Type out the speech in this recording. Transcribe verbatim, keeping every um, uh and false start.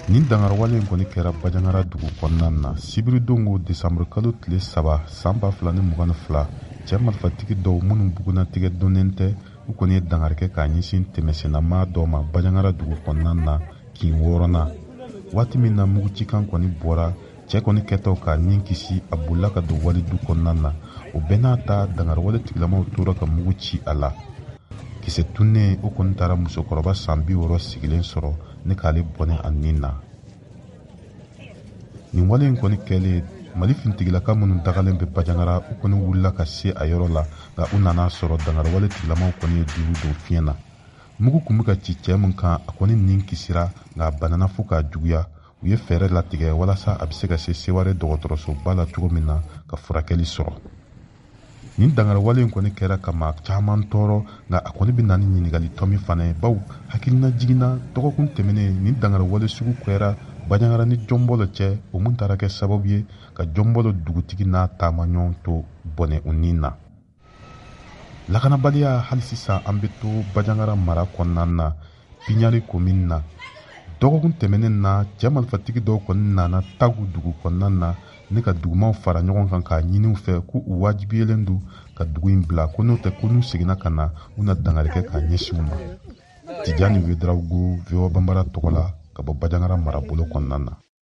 nin dangar wale kɔni kɛra Bajangara dugu kɔnɔna na sibiri dongo desanburu kalo tile saba san ba fila ni mugan ni fila cɛ marifatigi dɔw minnu bugunatigɛ donnen tɛ u kɔni ye dangari kɛ k'a ɲɛsin tɛmɛsennama dɔ ma Bajangara dugu kɔnɔna na kin wɔɔrɔnan waati min na mugucikan kɔni bɔra cɛ kɔni kɛtɔ k'a nin kisi a bolila ka don wali du kɔnɔna na o bɛɛ n'a ta dangari wale tigilamaw tora ka mugu ci a la kisɛ tunnen o kɔni taara musokɔrɔba san bi wɔɔrɔ sigilen sɔrɔ ne k'ale bɔnɛ a nin na. nin wale in kɔni kɛlen Mali fintigilaka minnu dagalen bɛ Bajangara u kɔni wulila ka se a yɔrɔ la nka u nana sɔrɔ dangari wale tigilamaw kɔni ye duuru don fiɲɛ na. mugu kun bɛ ka ci cɛ min kan a kɔni nin kisira nka a banana fo k'a juguya u ye fɛɛrɛ latigɛ walasa a bɛ se ka se Seware dɔgɔtɔrɔsoba la cogo min na ka furakɛli sɔrɔ. nin dangari wale in kɔni kɛra kama caman tɔɔrɔ nka a kɔni bɛ na ni ɲininkali tɔmi fana ye bawo hakilina jiginna dɔgɔkun tɛmɛnen nin dangari wale sugu kɛra Bajangara ni Jɔnbɔlɔ cɛ o mun taara kɛ sababu ye ka Jɔnbɔlɔ dugutigi n'a taamaɲɔgɔn to bɔnɛ u nin na. lakanabaliya hali sisan an bɛ to Bajangara mara kɔnɔna na Piɲari komini na dɔgɔkun tɛmɛnen na cɛ marifatigi dɔw kɔni nana Tagu dugu kɔnɔna na ne ka dugumaw fara ɲɔgɔn kan k'a ɲini u fɛ k'u wajibiyelen don ka dugu in bila ko n'o tɛ ko n'u seginna ka na u na dangari kɛ k'a ɲɛsin u ma. Tijani Wederawogo V O A Banbara tɔgɔ la ka bɔ Bajangara marabolo kɔnɔna na.